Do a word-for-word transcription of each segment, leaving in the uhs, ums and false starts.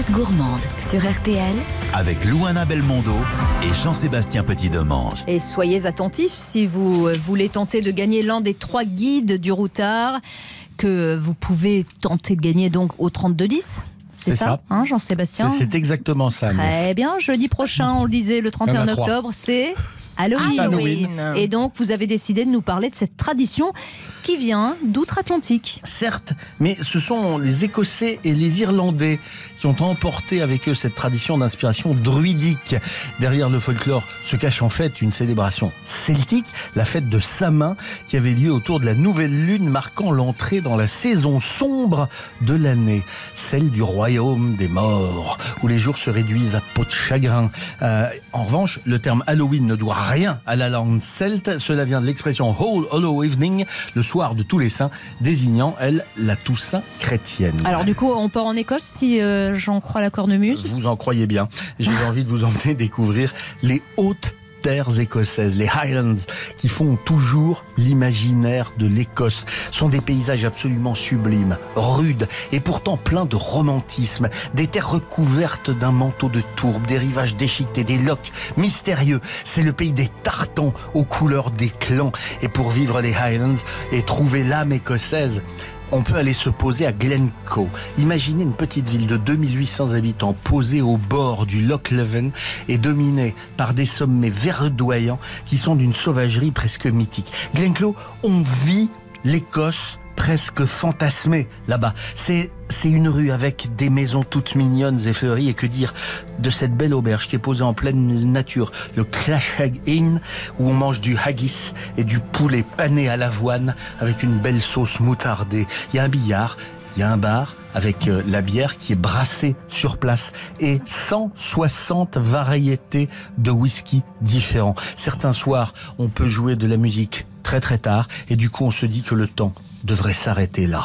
balade gourmande sur R T L avec Louana Belmondo et Jean-Sébastien Petit-Demange. Et soyez attentifs si vous voulez tenter de gagner l'un des trois guides du routard que vous pouvez tenter de gagner donc au trente-deux dix. C'est, c'est ça, ça. Hein, Jean-Sébastien c'est, c'est exactement ça. Très Agnès. bien. Jeudi prochain, on le disait, le trente et un octobre, c'est Halloween. Halloween. Et donc, vous avez décidé de nous parler de cette tradition qui vient d'outre-Atlantique. Certes, mais ce sont les Écossais et les Irlandais qui ont emporté avec eux cette tradition d'inspiration druidique. Derrière le folklore se cache en fait une célébration celtique, la fête de Samhain, qui avait lieu autour de la nouvelle lune marquant l'entrée dans la saison sombre de l'année, celle du royaume des morts, où les jours se réduisent à peau de chagrin. Euh, en revanche, le terme Halloween ne doit rien à la langue celte, cela vient de l'expression All Hallow Evening, le soir de tous les saints, désignant, elle, la Toussaint chrétienne. Alors du coup, on part en Écosse si euh, j'en crois la cornemuse. Vous en croyez bien. J'ai envie de vous emmener découvrir les hautes terres écossaises, les Highlands, qui font toujours l'imaginaire de l'Écosse. Ce sont des paysages absolument sublimes, rudes et pourtant pleins de romantisme. Des terres recouvertes d'un manteau de tourbe, des rivages déchiquetés, des lochs mystérieux. C'est le pays des tartans aux couleurs des clans. Et pour vivre les Highlands et trouver l'âme écossaise, on peut aller se poser à Glencoe. Imaginez une petite ville de deux mille huit cents habitants posée au bord du Loch Leven et dominée par des sommets verdoyants qui sont d'une sauvagerie presque mythique. Glencoe, on vit l'Écosse presque fantasmée là-bas. C'est, c'est une rue avec des maisons toutes mignonnes et fleuries. Et que dire de cette belle auberge qui est posée en pleine nature, le Clashag Inn, où on mange du haggis et du poulet pané à l'avoine avec une belle sauce moutardée. Il y a un billard, il y a un bar avec euh, la bière qui est brassée sur place et cent soixante variétés de whisky différents. Certains soirs, on peut jouer de la musique très très tard et du coup on se dit que le temps devrait s'arrêter là.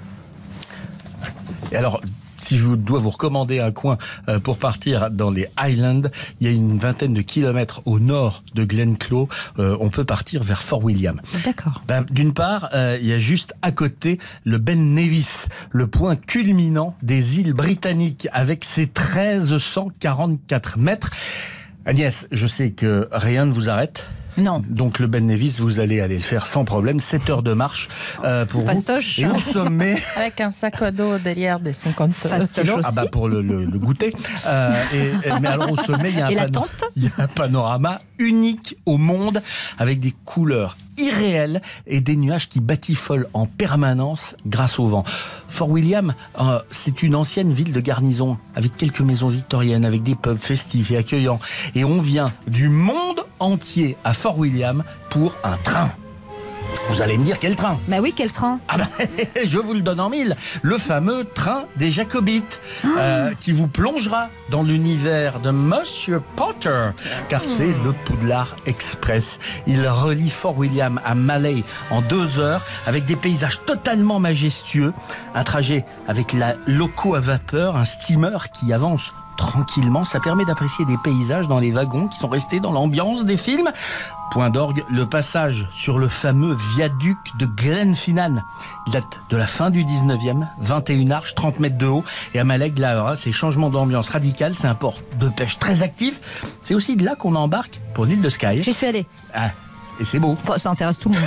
Et alors, si je dois vous recommander un coin euh, pour partir dans les Highlands, il y a une vingtaine de kilomètres au nord de Glencoe. Euh, on peut partir vers Fort William. D'accord. Ben, d'une part, euh, il y a juste à côté le Ben Nevis, le point culminant des îles britanniques, avec ses mille trois cent quarante-quatre mètres. Agnès, je sais que rien ne vous arrête. Non. Donc le Ben Nevis, vous allez aller le faire sans problème. sept heures de marche euh, pour Fastoche. vous. Et au sommet... Avec un sac à dos derrière des cinquante Fastoche aussi. Ah bah pour le, le, le goûter. Euh, et, et, mais alors au sommet, il y a un, Et la pano- tente il y a un panorama unique au monde avec des couleurs irréelles et des nuages qui batifolent en permanence grâce au vent. Fort William, euh, c'est une ancienne ville de garnison avec quelques maisons victoriennes, avec des pubs festifs et accueillants. Et on vient du monde entier à Fort William pour un train. Vous allez me dire quel train ? Bah oui, quel train ? Ah ben, je vous le donne en mille. Le fameux train des Jacobites, euh, qui vous plongera dans l'univers de Monsieur Potter, car c'est le Poudlard Express. Il relie Fort William à Malay en deux heures, avec des paysages totalement majestueux. Un trajet avec la loco à vapeur, un steamer qui avance tranquillement. Ça permet d'apprécier des paysages dans les wagons qui sont restés dans l'ambiance des films. Point d'orgue, le passage sur le fameux viaduc de Glenfinnan. Il date de la fin du dix-neuvième, vingt et une arches, trente mètres de haut. Et à Maleg, là, c'est changement d'ambiance radical. C'est un port de pêche très actif. C'est aussi de là qu'on embarque pour l'île de Skye. J'y suis allée. Ah, et c'est beau. Enfin, ça intéresse tout le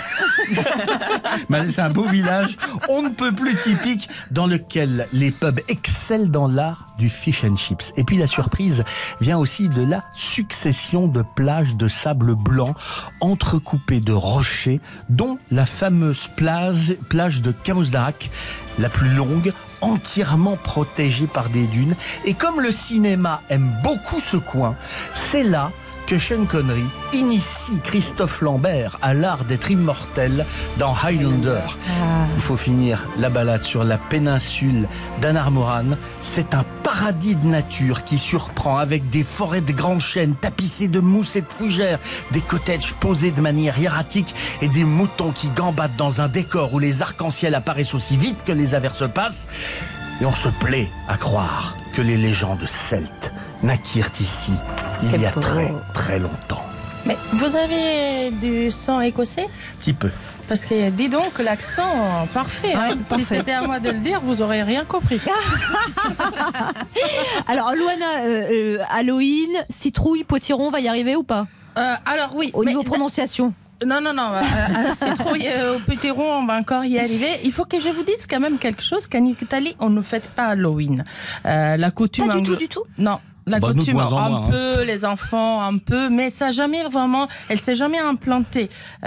monde. C'est un beau village, on ne peut plus typique, dans lequel les pubs excellent dans l'art du fish and chips. Et puis la surprise vient aussi de la succession de plages de sable blanc entrecoupées de rochers, dont la fameuse plage, plage de Camusdarak, la plus longue, entièrement protégée par des dunes. Et comme le cinéma aime beaucoup ce coin, c'est là que Sean Connery initie Christophe Lambert à l'art d'être immortel dans Highlander. Il faut finir la balade sur la péninsule d'Anarmoran. C'est un paradis de nature qui surprend, avec des forêts de grands chênes tapissées de mousse et de fougères, des cottages posés de manière hiératique et des moutons qui gambadent dans un décor où les arcs-en-ciel apparaissent aussi vite que les averses passent. Et on se plaît à croire que les légendes celtes naquirent ici il C'est y a beau. très très longtemps. Mais vous avez du sang écossais ? Petit peu. Parce que dis donc, l'accent parfait. Ouais, hein. parfait. Si c'était à moi de le dire, vous auriez rien compris. Alors, Loana, euh, euh, Halloween, citrouille, potiron, va y arriver ou pas? Euh, alors oui. Au mais- niveau prononciation. Non, non, non. À la citrouille, euh, au petit rond, on va encore y arriver. Il faut que je vous dise quand même quelque chose qu'en Italie, on ne fête pas Halloween. Euh, la coutume Pas du anglo- tout, du tout. Non. La Bah, nous, de coutume, moins en un moins, hein. peu, les enfants, un peu, mais ça jamais vraiment, elle s'est jamais implantée,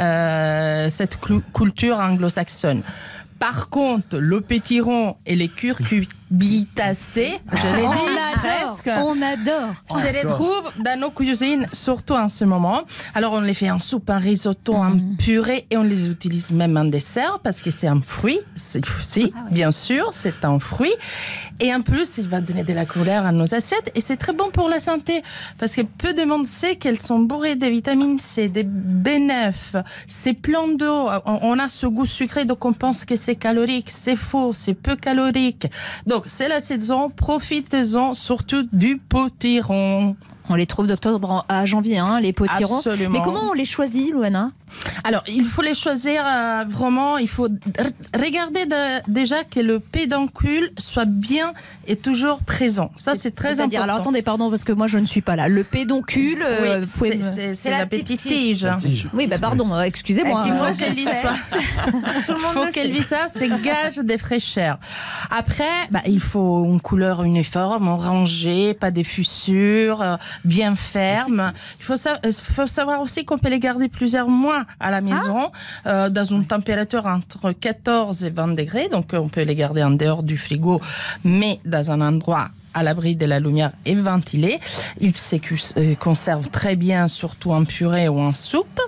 euh, cette clou- culture anglo-saxonne. Par contre, le pétiron et les curcubitacées, je l'ai On dit adore, presque. on adore. On se les trouve dans nos cuisines, surtout en ce moment. Alors, on les fait en soupe, en risotto, en purée, et on les utilise même en dessert parce que c'est un fruit. C'est aussi, bien sûr, c'est un fruit. Et en plus, il va donner de la couleur à nos assiettes. Et c'est très bon pour la santé parce que peu de monde sait qu'elles sont bourrées de vitamine C, des B neuf, c'est plein d'eau. On, on a ce goût sucré, donc on pense que c'est calorique. C'est faux, c'est peu calorique. Donc, c'est la saison, profitez-en surtout du potiron. On les trouve d'octobre à janvier, hein, les potirons. Absolument. Mais comment on les choisit, Loana? Alors, il faut les choisir euh, vraiment, il faut r- regarder de- déjà que le pédoncule soit bien et toujours présent. Ça, c'est très C'est-à-dire, important. alors attendez, pardon, parce que moi je ne suis pas là. Le pédoncule, euh, Oui, vous pouvez c'est- me- c'est c'est la la petite petite tige. tige. La tige. Oui, bah pardon, euh, excusez-moi. Eh, Il si faut moi, euh, je qu'elle le dise sais. ça. Tout le monde faut le qu'elle sait. dise ça, c'est gage de fraîcheur. Après, bah, il faut une couleur uniforme, rangée, pas des fissures, euh, bien ferme. Il faut, sa- euh, faut savoir aussi qu'on peut les garder plusieurs mois à la maison, euh, dans une température entre quatorze et vingt degrés. Donc, on peut les garder en dehors du frigo, mais dans un endroit à l'abri de la lumière et ventilé. Ils se cus- euh, conservent très bien, surtout en purée ou en soupe.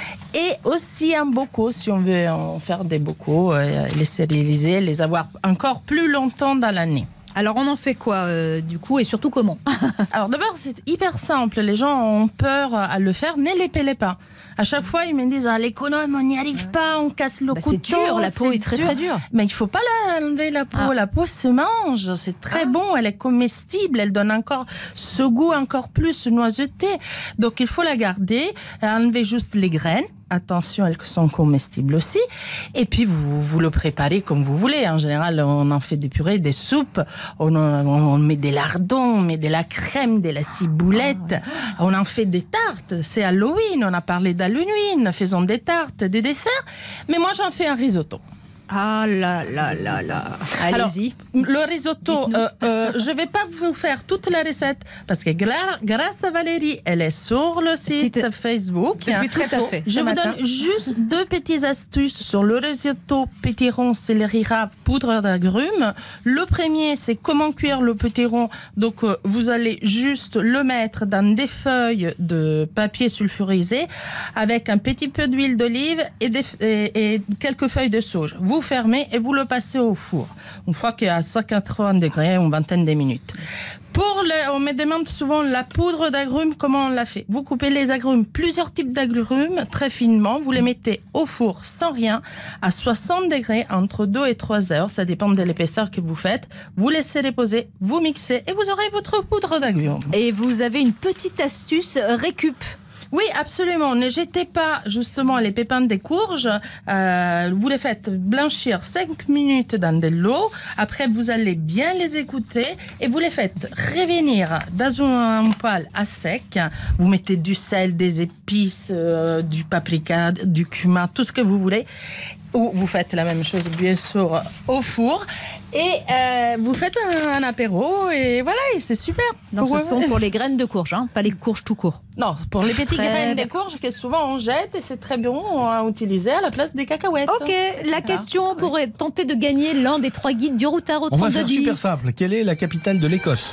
Et aussi en bocaux, si on veut en faire des bocaux, euh, les stériliser, les avoir encore plus longtemps dans l'année. Alors on en fait quoi, euh, du coup, et surtout comment? Alors d'abord, c'est hyper simple. Les gens ont peur à le faire. Ne les pelez pas. À chaque fois, ils me disent ah, l'économe, on n'y arrive pas, on casse le Bah, couteau. c'est dur, la peau c'est est très dur. très dure. Mais il faut pas la enlever la peau. Ah. La peau se mange. C'est très bon. Elle est comestible. Elle donne encore ce goût encore plus noiseté. Donc il faut la garder. Enlever juste les graines. Attention, elles sont comestibles aussi. Et puis, vous, vous le préparez comme vous voulez. En général, on en fait des purées, des soupes. On, en- on met des lardons, on met de la crème, de la ciboulette. On en fait des tartes. C'est Halloween. On a parlé d'Halloween. Faisons des tartes, des desserts. Mais moi, j'en fais un risotto. Ah là là là là. Allez-y. Le risotto, euh, euh, je ne vais pas vous faire toute la recette parce que gra- grâce à Valérie, elle est sur le site Site- Facebook. Depuis très Tout à tôt. fait. Je ce vous matin. donne juste deux petites astuces sur le risotto pétiron céleri rave poudre d'agrumes. Le premier, c'est comment cuire le pétiron. Donc, euh, vous allez juste le mettre dans des feuilles de papier sulfurisé avec un petit peu d'huile d'olive et, des- et- et quelques feuilles de sauge. Vous fermez et vous le passez au four. Une fois qu'il est à cent quatre-vingts degrés, une vingtaine de minutes. Pour le, on me demande souvent la poudre d'agrumes, comment on la fait. Vous coupez les agrumes, plusieurs types d'agrumes, très finement. Vous les mettez au four sans rien, à soixante degrés, entre deux et trois heures. Ça dépend de l'épaisseur que vous faites. Vous laissez reposer, vous mixez et vous aurez votre poudre d'agrumes. Et vous avez une petite astuce euh, récup. Oui, absolument. Ne jetez pas justement les pépins des courges. Euh, vous les faites blanchir cinq minutes dans de l'eau. Après, vous allez bien les écouter et vous les faites revenir dans un poêle à sec. Vous mettez du sel, des épices, euh, du paprika, du cumin, tout ce que vous voulez. Ou vous faites la même chose, bien sûr, au four. Et euh, vous faites un, un apéro et voilà, et c'est super. Donc ce Ouais. sont pour les graines de courge, hein, pas les courges tout court. Non, pour les petites Très graines bien. des courges que souvent on jette et c'est très bon à utiliser à la place des cacahuètes. Ok, la question pour tenter de gagner l'un des trois guides du routard au On va trente-deux faire dix. super simple. Quelle est la capitale de l'Écosse?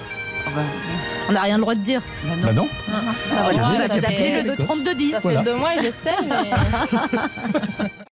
On n'a rien le droit de dire. Bah non. Bah voilà, Quelle est la vous capitale appelez de le l'Écosse trente-deux dix. Ça fait Voilà. deux mois, je sais, mais